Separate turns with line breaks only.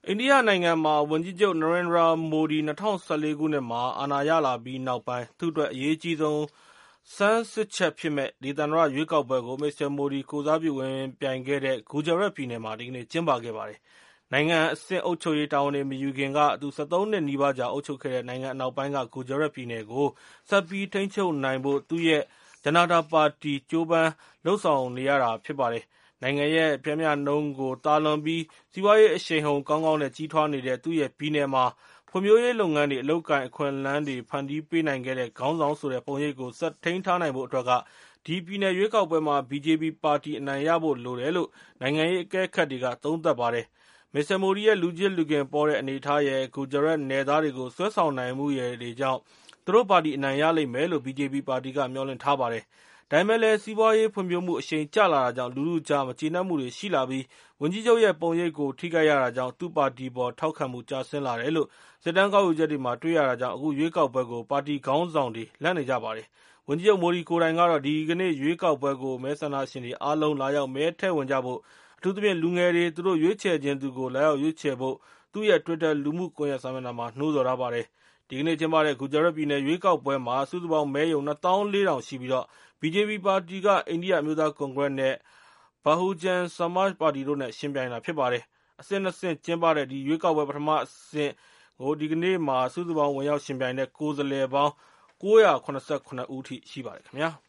အိန္ဒိယနိုင်ငံမှာဝန်ကြီးချုပ် Narendra Modi 2014 ခုနှစ်မှာအာဏာရလာပြီးနောက်ပိုင်း သူ့အတွက်အရေးကြီးဆုံးဆန်းစစ်ချက်ဖြစ်မယ့်ဒေသန္တရရွေးကောက်ပွဲကို Mr. Modi ကိုယ်စားပြုဝင်ပြိုင်ခဲ့တဲ့ Gujarat ပြည်နယ်မှာ ဒီကနေ့ကျင်းပခဲ့ပါတယ်။ နိုင်ငံအဆင့်အုပ်ချုပ်ရေးတာဝန်တွေမယူခင်က သူ 13 နှစ်နီးပါးကြာအုပ်ချုပ်ခဲ့တဲ့ နိုင်ငံအနောက်ပိုင်းက Gujarat ပြည်နယ်ကို ဆက်ပြီးထိန်းချုပ်နိုင်ဖို့ သူ့ရဲ့ Janata ပါတီ ကြိုးပမ်းလုပ်ဆောင်နေရတာဖြစ်ပါတယ်။ နိုင်ငံရဲ့ပျမ်းမျှနှုန်းကိုသာလွန်ပြီး စီးပွားရေးအရှိန်အဟုန်ကောင်းကောင်းနဲ့ကြီးထွားနေတဲ့ သူ့ရဲ့ပြည်နယ်မှာ ဖွံ့ဖြိုးရေးလုပ်ငန်းတွေ၊ အလုပ်အကိုင်အခွင့်အလမ်းတွေဖန်တီးပေးနိုင်ခဲ့တဲ့ ခေါင်းဆောင်ဆိုတဲ့ပုံရိပ်ကို ဆက်ထိန်းထားနိုင်ဖို့အတွက်က ဒီပြည်နယ်ရွေးကောက်ပွဲမှာ BJP ပါတီအနိုင်ရဖို့လိုတယ်လို့ နိုင်ငံရေးအကဲခတ်တွေက သုံးသပ်ပါတယ်။ Mr. Modi ရဲ့ လူချစ်လူခင်ပေါတဲ့အနေအထားရယ်၊ Gujarat နယ်သားတွေကို ဆွဲဆောင်နိုင်မှုရယ်တွေကြောင့် သူတို့ပါတီအနိုင်ရလိမ့်မယ်လို့ BJP ပါတီက မျှော်လင့်ထားပါတယ်။ ဒါပေမဲ့လည်း စီးပွားရေးဖွံ့ဖြိုးမှုအရှိန်ကျလာတာကြောင့် လူထုကြား မကျေနပ်မှုတွေရှိလာပြီး ဝန်ကြီးချုပ်ရဲ့ပုံရိပ်ကို ထိခိုက်ရတာကြောင့် သူ့ပါတီအပေါ်ထောက်ခံမှုကျဆင်းလာတယ်လို့ စစ်တမ်းကောက်ယူချက်တွေမှာတွေ့ရတာကြောင့် အခုရွေးကောက်ပွဲကို ပါတီခေါင်းဆောင်တွေလန့်နေကြပါတယ်။ ဝန်ကြီးချုပ် Modi ကိုယ်တိုင်ကတော့ ဒီကနေ့ရွေးကောက်ပွဲကို မဲဆန္ဒရှင်တွေအားလုံးလာရောက်မဲထည့်ဝင်ကြဖို့၊ အထူးသဖြင့် လူငယ်တွေ သူတို့ရွေးချယ်ချင်သူကို လာရောက်ရွေးချယ်ဖို့ သူ့ရဲ့ Twitter လူမှုကွန်ရက်စာမျက်နှာမှာ နှိုးဆော်ထားပါတယ်။ ဒီကနေ့ကျင်းပတဲ့ Gujarat ပြည်နယ်ရွေးကောက်ပွဲမှာ စုစုပေါင်းမဲရုံ 24000 ရှိပြီး BJP ပါတီက အိန္ဒိယအမျိုးသားကွန်ဂရက်နဲ့ Bahujan Samaj ပါတီတို့နဲ့ ယှဉ်ပြိုင်တာဖြစ်ပါတယ်။ အဆင့် 2 ဆင့်ကျင်းပတဲ့ ဒီရွေးကောက်ပွဲ ပထမအဆင့်ကို ဒီကနေ့မှာ စုစုပေါင်းဝင်ရောက်ယှဉ်ပြိုင်တဲ့ ကိုယ်စားလှယ်ပေါင်း 977 ဦးထိရှိပါတယ်ခင်ဗျာ။